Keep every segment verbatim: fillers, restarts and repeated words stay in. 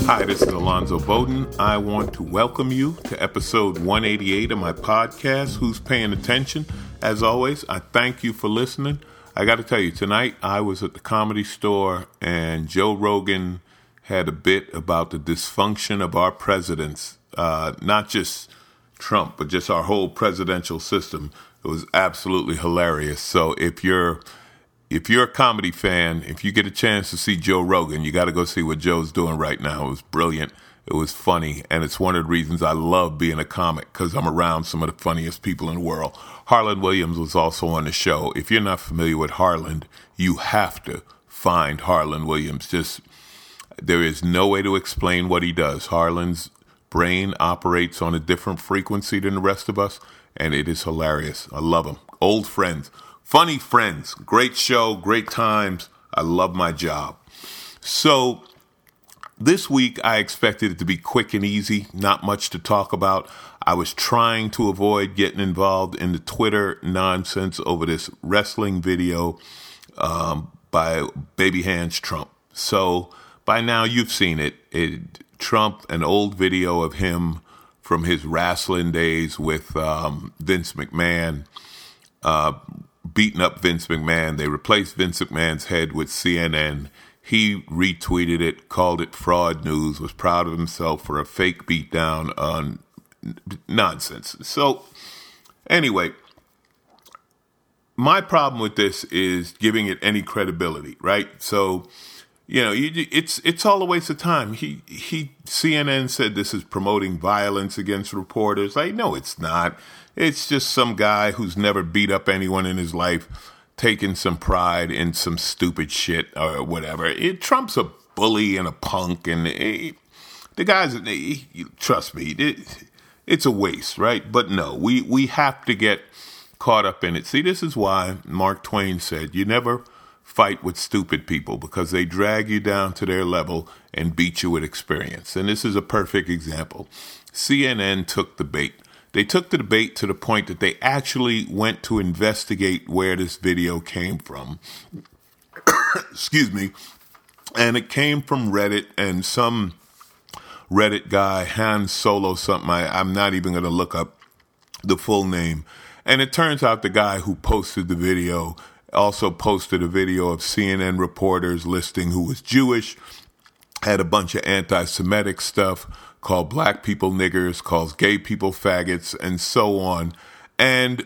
Hi, this is Alonzo Bowden. I want to welcome you to episode one eighty-eight of my podcast, Who's Paying Attention? As always, I thank you for listening. I got to tell you, tonight I was at the Comedy Store and Joe Rogan had a bit about the dysfunction of our presidents, uh, not just Trump, but just our whole presidential system. It was absolutely hilarious. So if you're If you're a comedy fan, if you get a chance to see Joe Rogan, you got to go see what Joe's doing right now. It was brilliant. It was funny. And it's one of the reasons I love being a comic, because I'm around some of the funniest people in the world. Harland Williams was also on the show. If you're not familiar with Harland, you have to find Harland Williams. Just, there is no way to explain what he does. Harland's brain operates on a different frequency than the rest of us, and it is hilarious. I love him. Old friends. Funny friends, great show, great times. I love my job. So this week I expected it to be quick and easy, not much to talk about. I was trying to avoid getting involved in the Twitter nonsense over this wrestling video um, by Baby Hands Trump. So by now you've seen it. it. Trump, an old video of him from his wrestling days with um, Vince McMahon, uh, beating up Vince McMahon. They replaced Vince McMahon's head with C N N. He retweeted it, called it fraud news, was proud of himself for a fake beatdown on nonsense. So anyway, my problem with this is giving it any credibility, right? So, you know, you, it's it's all a waste of time. He he C N N said this is promoting violence against reporters. Like, no, it's not. It's just some guy who's never beat up anyone in his life, taking some pride in some stupid shit or whatever. It, Trump's a bully and a punk, and it, the guy's, he, trust me, it, it's a waste, right? But no, we, we have to get caught up in it. See, this is why Mark Twain said, you never fight with stupid people, because they drag you down to their level and beat you with experience. And this is a perfect example. C N N took the bait. They took the debate to the point that they actually went to investigate where this video came from. Excuse me. And it came from Reddit, and some Reddit guy, Han Solo something, I, I'm not even going to look up the full name. And it turns out the guy who posted the video also posted a video of C N N reporters listing who was Jewish, had a bunch of anti-Semitic stuff, called black people niggers, calls gay people faggots, and so on. And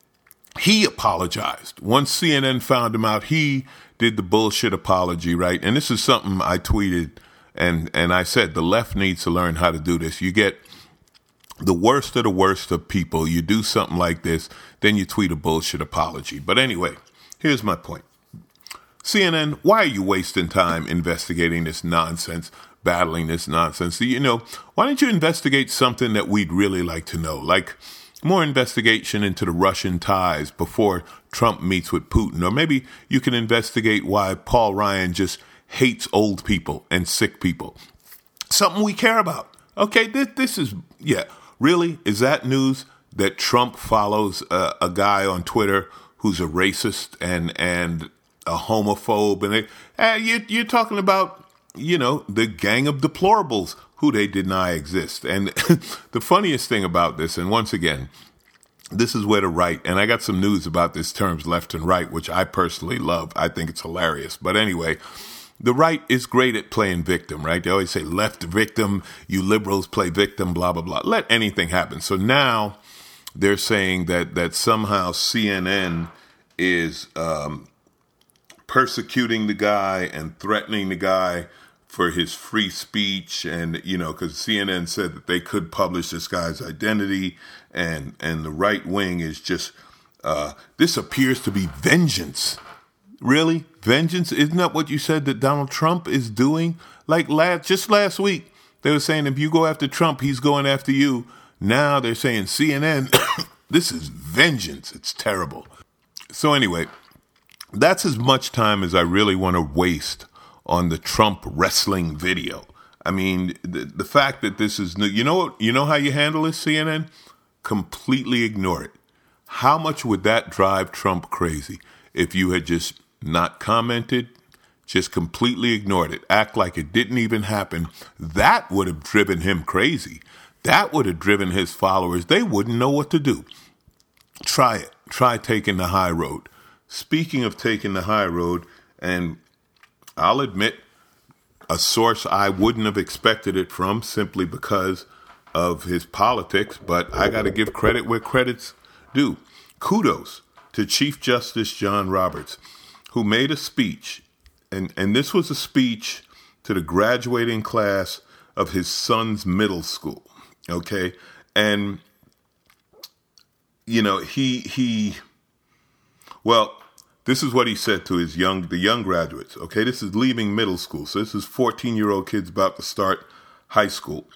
he apologized. Once C N N found him out, he did the bullshit apology, right? And this is something I tweeted, and, and I said the left needs to learn how to do this. You get the worst of the worst of people. You do something like this, then you tweet a bullshit apology. But anyway, here's my point. C N N, why are you wasting time investigating this nonsense? Battling this nonsense. You know, why don't you investigate something that we'd really like to know, like more investigation into the Russian ties before Trump meets with Putin, or maybe you can investigate why Paul Ryan just hates old people and sick people. Something we care about. Okay, this, this is, yeah, really? Is that news that Trump follows a, a guy on Twitter who's a racist and and a homophobe? And they, uh, you, you're talking about, you know, the gang of deplorables who they deny exist. And the funniest thing about this, and once again, this is where the right, and I got some news about this terms left and right, which I personally love. I think it's hilarious. But anyway, the right is great at playing victim, right? They always say left victim, you liberals play victim, blah, blah, blah. Let anything happen. So now they're saying that, that somehow C N N is um, persecuting the guy and threatening the guy for his free speech. And, you know, because C N N said that they could publish this guy's identity, and, and the right wing is just, uh, this appears to be vengeance. Really? Vengeance? Isn't that what you said that Donald Trump is doing? Like last, just last week, they were saying if you go after Trump, he's going after you. Now they're saying C N N, this is vengeance. It's terrible. So anyway, that's as much time as I really want to waste on the Trump wrestling video. I mean, the, the fact that this is new, you know what, you know how you handle this, C N N? Completely ignore it. How much would that drive Trump crazy if you had just not commented, just completely ignored it, act like it didn't even happen. That would have driven him crazy. That would have driven his followers. They wouldn't know what to do. Try it. Try taking the high road. Speaking of taking the high road, and I'll admit, a source I wouldn't have expected it from simply because of his politics, but I got to give credit where credit's due. Kudos to Chief Justice John Roberts, who made a speech, and, and this was a speech to the graduating class of his son's middle school, okay? And, you know, he, he, well, this is what he said to his young, the young graduates, okay? This is leaving middle school, so this is fourteen-year-old kids about to start high school.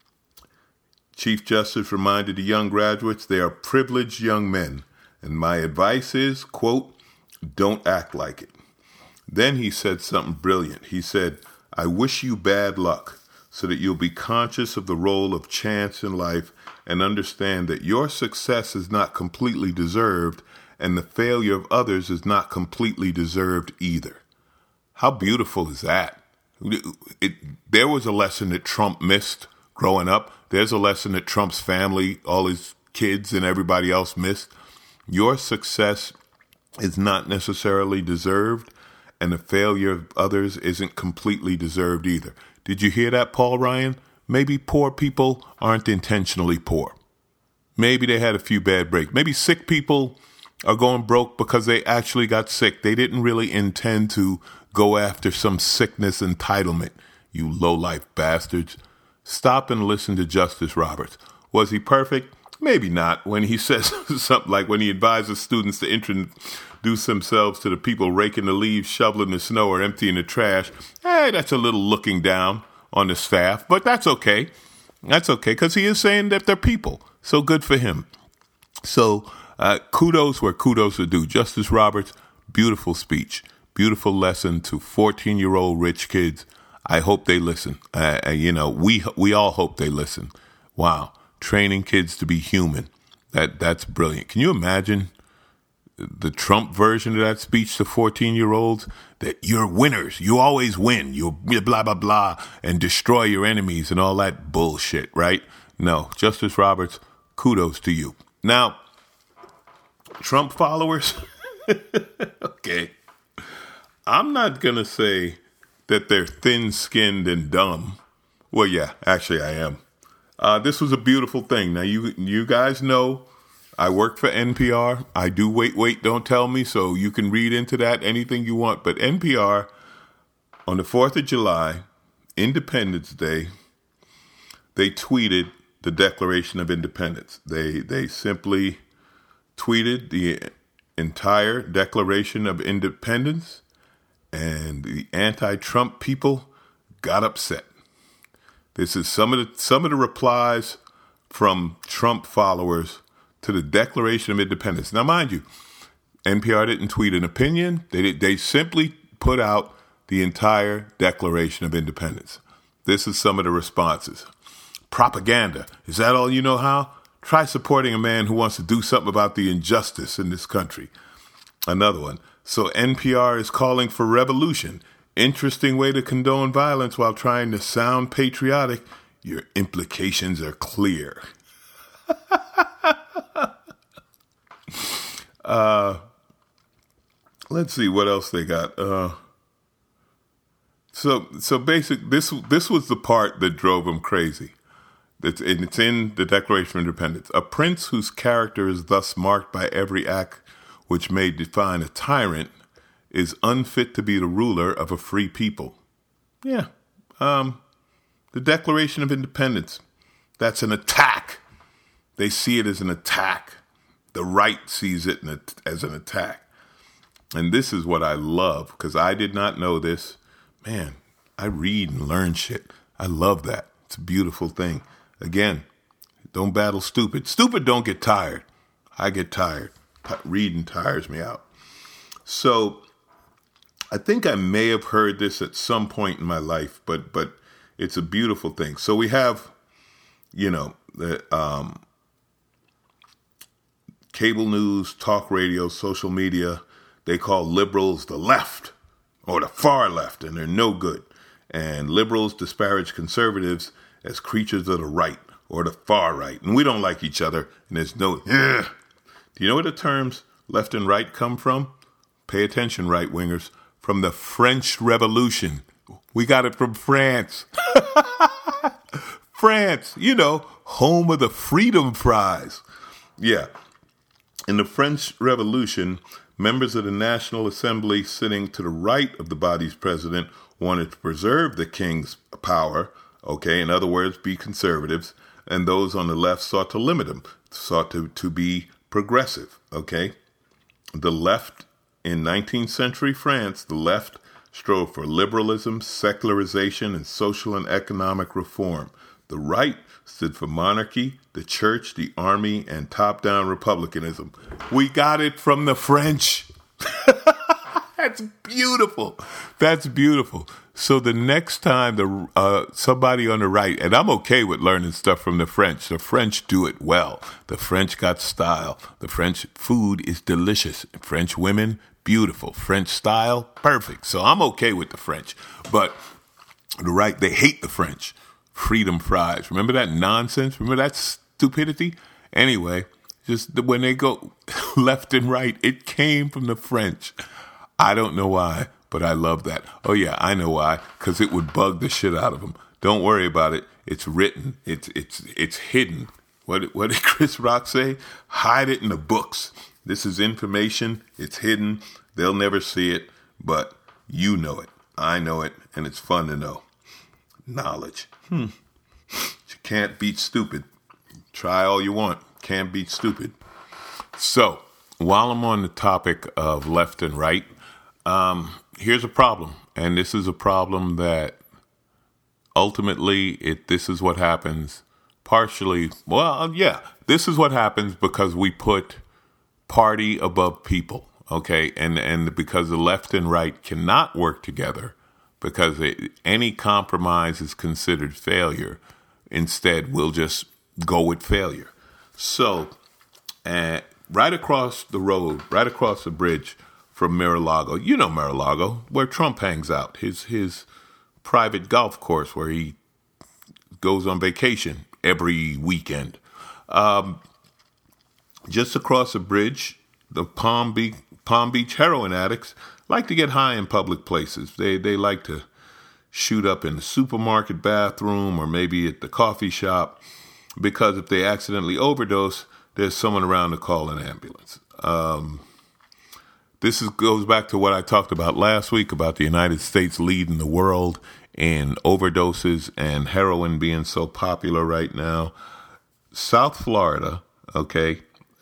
Chief Justice reminded the young graduates they are privileged young men, and my advice is, quote, don't act like it. Then he said something brilliant. He said, I wish you bad luck so that you'll be conscious of the role of chance in life and understand that your success is not completely deserved and the failure of others is not completely deserved either. How beautiful is that? It, it, there was a lesson that Trump missed growing up. There's a lesson that Trump's family, all his kids and everybody else missed. Your success is not necessarily deserved, and the failure of others isn't completely deserved either. Did you hear that, Paul Ryan? Maybe poor people aren't intentionally poor. Maybe they had a few bad breaks. Maybe sick people are going broke because they actually got sick. They didn't really intend to go after some sickness entitlement, you low-life bastards. Stop and listen to Justice Roberts. Was he perfect? Maybe not. When he says something like when he advises students to introduce themselves to the people raking the leaves, shoveling the snow, or emptying the trash, hey, that's a little looking down on the staff. But that's okay. That's okay, because he is saying that they're people. So good for him. So uh, kudos where kudos are due. Justice Roberts, beautiful speech. Beautiful lesson to fourteen-year-old rich kids. I hope they listen. Uh, you know, we we all hope they listen. Wow. Training kids to be human. That That's brilliant. Can you imagine the Trump version of that speech to fourteen-year-olds? That you're winners. You always win. You'll blah, blah, blah, and destroy your enemies and all that bullshit, right? No. Justice Roberts, kudos to you. Now, Trump followers, okay. I'm not going to say that they're thin-skinned and dumb. Well, yeah, actually I am. Uh, this was a beautiful thing. Now, you you guys know I work for N P R. I do Wait, Wait, Don't Tell Me, so you can read into that anything you want. But N P R, on the fourth of July, Independence Day, they tweeted the Declaration of Independence. They They simply tweeted the entire Declaration of Independence, and the anti-Trump people got upset. This is some of the some of the replies from Trump followers to the Declaration of Independence. Now, mind you, N P R didn't tweet an opinion. They they simply put out the entire Declaration of Independence. This is some of the responses. Propaganda. Is that all you know how? Try supporting a man who wants to do something about the injustice in this country. Another one. So N P R is calling for revolution. Interesting way to condone violence while trying to sound patriotic. Your implications are clear. uh, let's see what else they got. Uh, so so basic. This this was the part that drove him crazy. It's, it's in the Declaration of Independence. A prince whose character is thus marked by every act which may define a tyrant is unfit to be the ruler of a free people. Yeah. Um, the Declaration of Independence, that's an attack. They see it as an attack. The right sees it as an attack. And this is what I love, because I did not know this. Man, I read and learn shit. I love that. It's a beautiful thing. Again, don't battle stupid. Stupid don't get tired. I get tired. Reading tires me out. So I think I may have heard this at some point in my life, but but it's a beautiful thing. So we have, you know, the um, cable news, talk radio, social media. They call liberals the left. or the far left, and they're no good. And liberals disparage conservatives as creatures of the right or the far right. And we don't like each other, and there's no, yeah. Do you know where the terms left and right come from? Pay attention, right-wingers. From the French Revolution. We got it from France. France, you know, home of the Freedom Prize. Yeah. In the French Revolution, members of the National Assembly sitting to the right of the body's president wanted to preserve the king's power, okay, in other words, be conservatives, and those on the left sought to limit him, sought to, to be progressive, okay? The left, in nineteenth century France, the left strove for liberalism, secularization, and social and economic reform. The right stood for monarchy, the church, the army, and top-down republicanism. We got it from the French. That's beautiful. That's beautiful. So the next time the uh, somebody on the right, and I'm okay with learning stuff from the French. The French do it well. The French got style. The French food is delicious. French women, beautiful. French style, perfect. So I'm okay with the French. But the right, they hate the French. Freedom Prize. Remember that nonsense? Remember that stupidity? Anyway, just when they go left and right, it came from the French. I don't know why, but I love that. Oh, yeah, I know why, because it would bug the shit out of them. Don't worry about it. It's written. It's it's it's hidden. What, what did Chris Rock say? Hide it in the books. This is information. It's hidden. They'll never see it, but you know it. I know it, and it's fun to know. Knowledge. Hmm. You can't beat stupid. Try all you want. Can't beat stupid. So, while I'm on the topic of left and right, um, here's a problem. And this is a problem that ultimately, it this is what happens partially. Well, yeah, this is what happens because we put party above people. Okay. And, and because the left and right cannot work together, because it, any compromise is considered failure. Instead, we'll just go with failure. So, uh, right across the road, right across the bridge from Mar-a-Lago, you know Mar-a-Lago, where Trump hangs out, his his private golf course where he goes on vacation every weekend. Um, just across the bridge, the Palm Beach, Palm Beach heroin addicts like to get high in public places. They they like to shoot up in the supermarket bathroom or maybe at the coffee shop because if they accidentally overdose, there's someone around to call an ambulance. Um, this is, goes back to what I talked about last week about the United States leading the world in overdoses and heroin being so popular right now. South Florida, okay,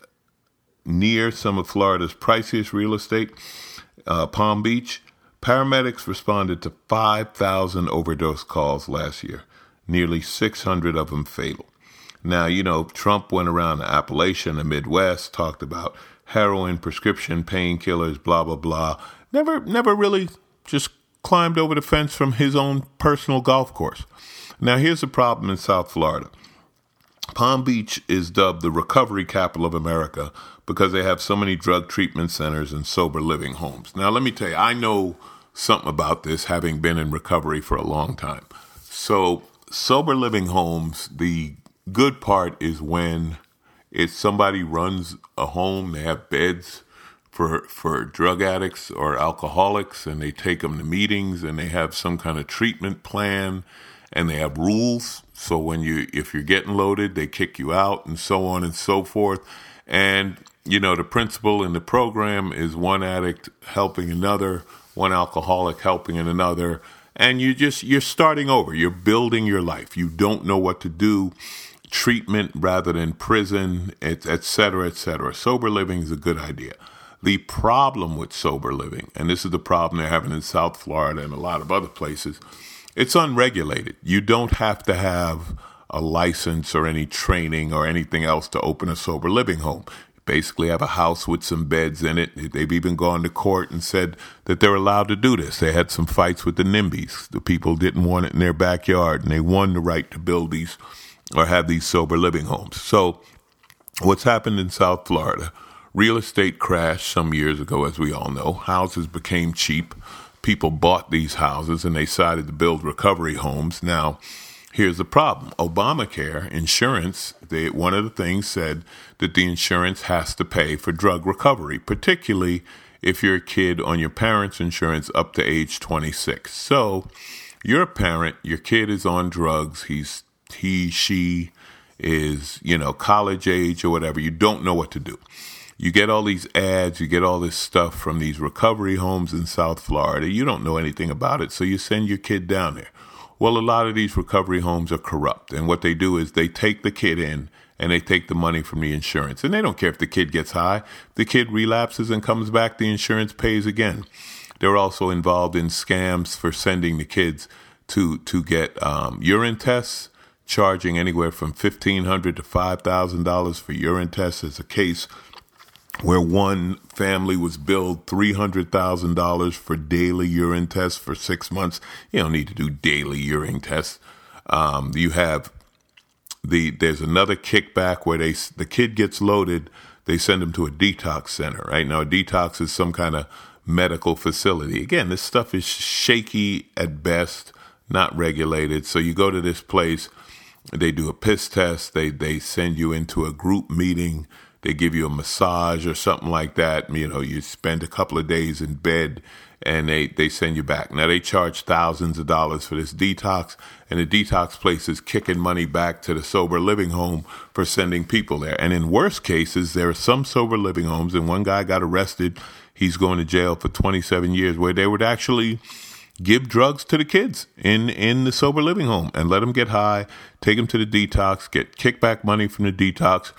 near some of Florida's priciest real estate, Uh, Palm Beach, paramedics responded to five thousand overdose calls last year, nearly six hundred of them fatal. Now, you know, Trump went around the Appalachian, the Midwest, talked about heroin, prescription painkillers, blah, blah, blah. Never, never really just climbed over the fence from his own personal golf course. Now, here's the problem in South Florida. Palm Beach is dubbed the recovery capital of America because they have so many drug treatment centers and sober living homes. Now, let me tell you, I know something about this, having been in recovery for a long time. So, sober living homes, the good part is when if somebody runs a home, they have beds for for drug addicts or alcoholics, and they take them to meetings, and they have some kind of treatment plan, and they have rules. So when you, if you're getting loaded, they kick you out and so on and so forth. And, you know, the principle in the program is one addict helping another, one alcoholic helping another. And you just, you're starting over. You're building your life. You don't know what to do. Treatment rather than prison, et, et cetera, et cetera. Sober living is a good idea. The problem with sober living, and this is the problem they're having in South Florida and a lot of other places, it's unregulated. You don't have to have a license or any training or anything else to open a sober living home. You basically have a house with some beds in it. They've even gone to court and said that they're allowed to do this. They had some fights with the NIMBYs. The people didn't want it in their backyard, and they won the right to build these or have these sober living homes. So what's happened in South Florida? Real estate crashed some years ago, as we all know. Houses became cheap. people bought these houses and they decided to build recovery homes. Now, here's the problem. Obamacare insurance, they, one of the things said that the insurance has to pay for drug recovery, particularly if you're a kid on your parents' insurance up to age twenty-six. So you're a parent, your kid is on drugs, he's he, she is, you know, college age or whatever. You don't know what to do. You get all these ads, you get all this stuff from these recovery homes in South Florida. You don't know anything about it, so you send your kid down there. Well, a lot of these recovery homes are corrupt, and what they do is they take the kid in and they take the money from the insurance, and they don't care if the kid gets high. If the kid relapses and comes back, the insurance pays again. They're also involved in scams for sending the kids to to get um, urine tests, charging anywhere from fifteen hundred dollars to five thousand dollars for urine tests. As a case where one family was billed three hundred thousand dollars for daily urine tests for six months. You don't need to do daily urine tests. Um, you have the there's another kickback where they the kid gets loaded, they send him to a detox center. Right now, a detox is some kind of medical facility. Again, this stuff is shaky at best, not regulated. So you go to this place, they do a piss test, they they send you into a group meeting. They give you a massage or something like that. You know, you spend a couple of days in bed and they, they send you back. Now, they charge thousands of dollars for this detox, and the detox place is kicking money back to the sober living home for sending people there. And in worst cases, there are some sober living homes, and one guy got arrested. He's going to jail for twenty-seven years, where they would actually give drugs to the kids in, in the sober living home and let them get high, take them to the detox, get kickback money from the detox.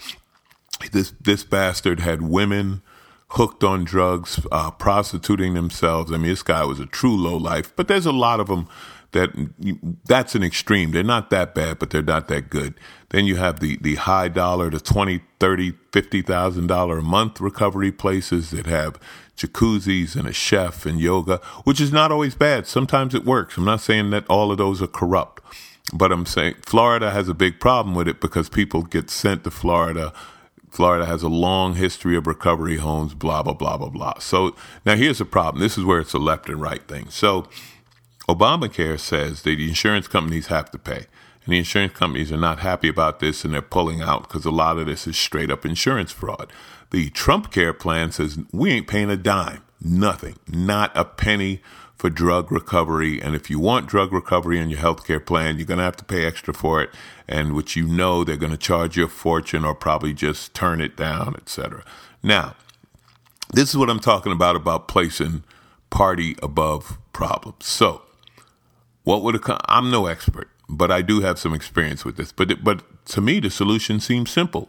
This this bastard had women hooked on drugs, uh, prostituting themselves. I mean, this guy was a true lowlife. But there's a lot of them that that's an extreme. They're not that bad, but they're not that good. Then you have the the high dollar, the twenty, thirty, fifty thousand dollar a month recovery places that have jacuzzis and a chef and yoga, which is not always bad. Sometimes it works. I'm not saying that all of those are corrupt, but I'm saying Florida has a big problem with it because people get sent to Florida. Florida has a long history of recovery homes, blah, blah, blah, blah, blah. So now here's the problem. This is where it's a left and right thing. So Obamacare says that the insurance companies have to pay. And the insurance companies are not happy about this, and they're pulling out because a lot of this is straight up insurance fraud. The Trump Care plan says we ain't paying a dime, nothing, not a penny for drug recovery. And if you want drug recovery in your health care plan, you're going to have to pay extra for it. And which you know they're going to charge you a fortune or probably just turn it down, et cetera. Now, this is what I'm talking about, about placing party above problems. So what would a, I'm no expert, but I do have some experience with this. But but to me, the solution seems simple.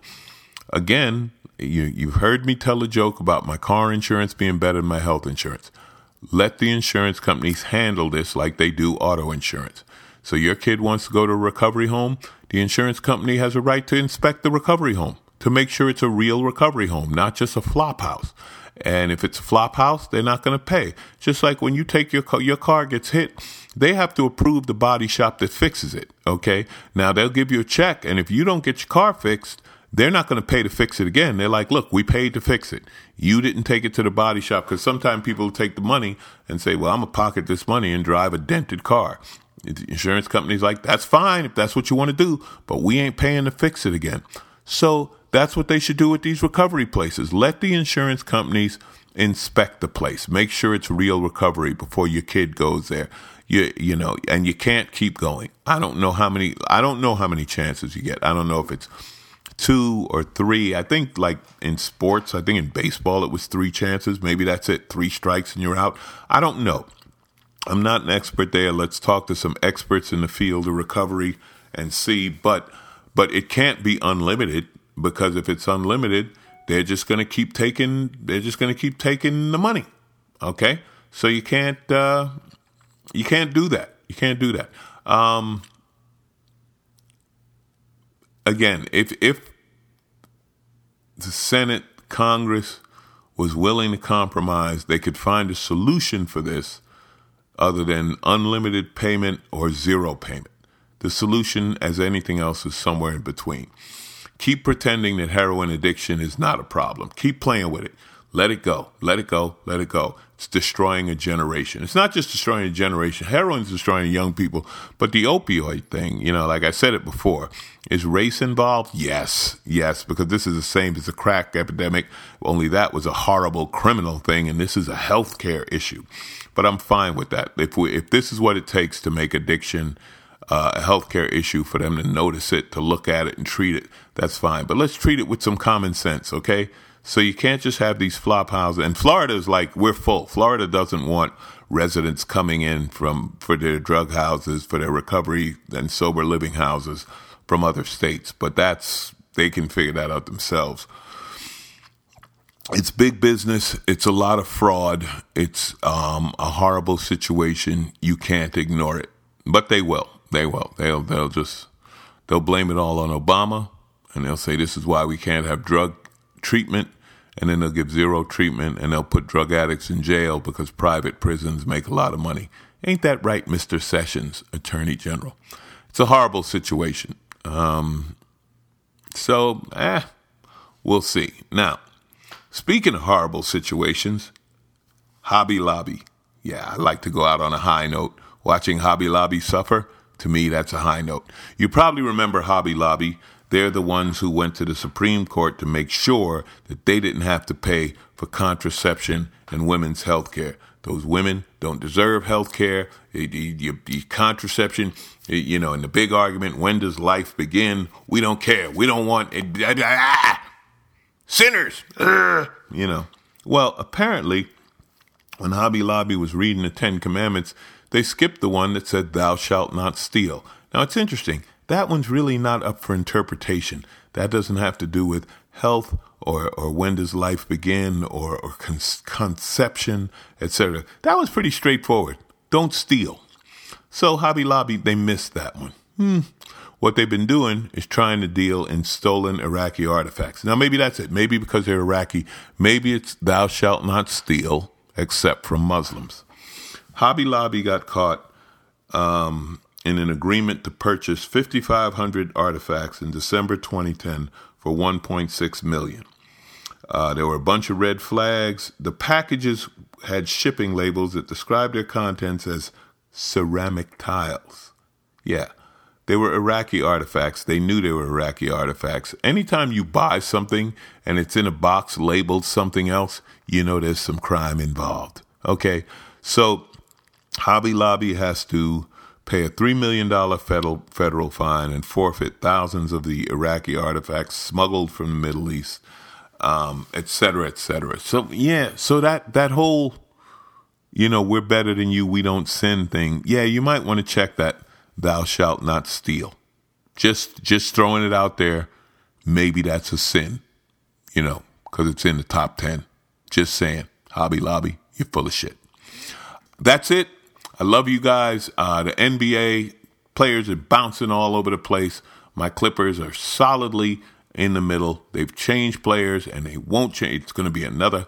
Again, you, you've heard me tell a joke about my car insurance being better than my health insurance. Let the insurance companies handle this like they do auto insurance. So your kid wants to go to a recovery home, the insurance company has a right to inspect the recovery home to make sure it's a real recovery home, not just a flop house. And if it's a flop house, they're not going to pay. Just like when you take your car, your car gets hit, they have to approve the body shop that fixes it, okay? Now, they'll give you a check, and if you don't get your car fixed, they're not going to pay to fix it again. They're like, look, we paid to fix it. You didn't take it to the body shop, because sometimes people take the money and say, well, I'm going to pocket this money and drive a dented car. The insurance company's like, that's fine if that's what you want to do, but we ain't paying to fix it again. So that's what they should do with these recovery places. Let the insurance companies inspect the place. Make sure it's real recovery before your kid goes there. You you know, and you can't keep going. I don't know how many I don't know how many chances you get. I don't know if it's two or three. I think like in sports, I think in baseball it was three chances. Maybe that's it. Three strikes and you're out. I don't know. I'm not an expert there. Let's talk to some experts in the field of recovery and see. But but it can't be unlimited, because if it's unlimited, they're just going to keep taking. They're just going to keep taking the money. Okay, so you can't uh, you can't do that. You can't do that. Um, again, if if the Senate, Congress was willing to compromise, they could find a solution for this other than unlimited payment or zero payment. The solution, as anything else, is somewhere in between. Keep pretending that heroin addiction is not a problem. Keep playing with it. Let it go. Let it go. Let it go. It's destroying a generation. It's not just destroying a generation. Heroin's destroying young people. But the opioid thing, you know, like I said it before, is race involved? Yes, yes, because this is the same as the crack epidemic, only that was a horrible criminal thing, and this is a healthcare issue. But I'm fine with that. If we, if this is what it takes to make addiction uh, a healthcare issue, for them to notice it, to look at it and treat it, that's fine. But let's treat it with some common sense, okay? So you can't just have these flop houses. And Florida is like, we're full. Florida doesn't want residents coming in from for their drug houses, for their recovery and sober living houses from other states. But that's, they can figure that out themselves. It's big business. It's a lot of fraud. It's um, a horrible situation. You can't ignore it. But they will. They will. They'll, they'll just, they'll blame it all on Obama. And they'll say this is why we can't have drug treatment, and then they'll give zero treatment, and they'll put drug addicts in jail because private prisons make a lot of money. Ain't that right, Mister Sessions, Attorney General? It's a horrible situation. Um, so, eh, we'll see. Now, speaking of horrible situations, Hobby Lobby. Yeah, I like to go out on a high note. Watching Hobby Lobby suffer, to me, that's a high note. You probably remember Hobby Lobby. They're the ones who went to the Supreme Court to make sure that they didn't have to pay for contraception and women's health care. Those women don't deserve health care. The, the, the contraception, you know, and the big argument, when does life begin? We don't care. We don't want it. Ah, sinners, uh, you know. Well, apparently, when Hobby Lobby was reading the Ten Commandments, they skipped the one that said, thou shalt not steal. Now, it's interesting. That one's really not up for interpretation. That doesn't have to do with health or, or when does life begin or, or con- conception, et cetera. That was pretty straightforward. Don't steal. So Hobby Lobby, they missed that one. Hmm. What they've been doing is trying to deal in stolen Iraqi artifacts. Now, maybe that's it. Maybe because they're Iraqi. Maybe it's thou shalt not steal except from Muslims. Hobby Lobby got caught um, in an agreement to purchase fifty-five hundred artifacts in December twenty ten for one point six million dollars. Uh, there were a bunch of red flags. The packages had shipping labels that described their contents as ceramic tiles. Yeah, they were Iraqi artifacts. They knew they were Iraqi artifacts. Anytime you buy something and it's in a box labeled something else, you know there's some crime involved. Okay, so Hobby Lobby has to pay a three million dollars federal federal fine and forfeit thousands of the Iraqi artifacts smuggled from the Middle East, um, et cetera, et cetera. So, yeah, so that, that whole, you know, we're better than you, we don't sin thing, yeah, you might want to check that thou shalt not steal. Just, just throwing it out there, maybe that's a sin, you know, because it's in the top ten. Just saying, Hobby Lobby, you're full of shit. That's it. I love you guys. Uh, the N B A players are bouncing all over the place. My Clippers are solidly in the middle. They've changed players, and they won't change. It's going to be another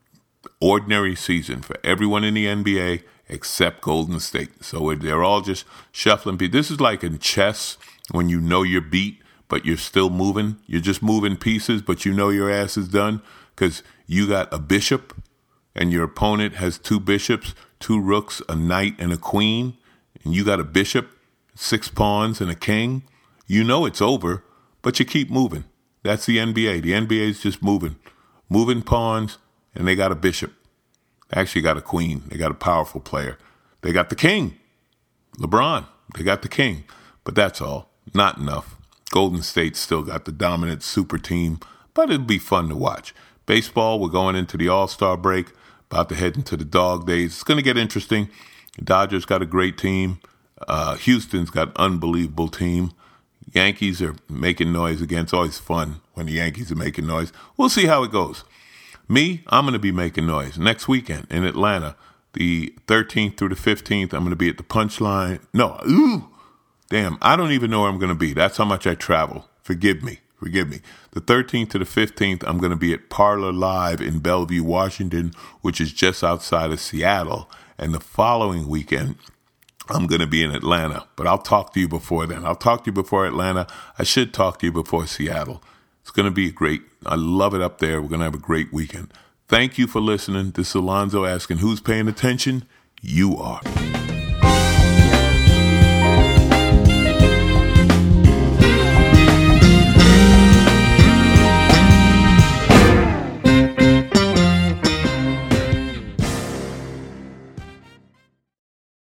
ordinary season for everyone in the N B A except Golden State. So they're all just shuffling. This is like in chess when you know you're beat, but you're still moving. You're just moving pieces, but you know your ass is done because you got a bishop and your opponent has two bishops, two rooks, a knight, and a queen, and you got a bishop, six pawns, and a king. You know it's over, but you keep moving. That's the N B A. The N B A is just moving. Moving pawns, and they got a bishop. They actually got a queen. They got a powerful player. They got the king, LeBron. They got the king. But that's all. Not enough. Golden State still got the dominant super team, but it'll be fun to watch. Baseball, we're going into the All-Star break. About to head into the dog days. It's going to get interesting. The Dodgers got a great team. Uh, Houston's got an unbelievable team. Yankees are making noise again. It's always fun when the Yankees are making noise. We'll see how it goes. Me, I'm going to be making noise next weekend in Atlanta. The thirteenth through the fifteenth, I'm going to be at the Punchline. No, ooh, damn, I don't even know where I'm going to be. That's how much I travel. Forgive me. Forgive me. The thirteenth to the fifteenth, I'm going to be at Parlor Live in Bellevue, Washington, which is just outside of Seattle. And the following weekend, I'm going to be in Atlanta. But I'll talk to you before then. I'll talk to you before Atlanta. I should talk to you before Seattle. It's going to be great. I love it up there. We're going to have a great weekend. Thank you for listening. This is Alonzo asking, who's paying attention? You are.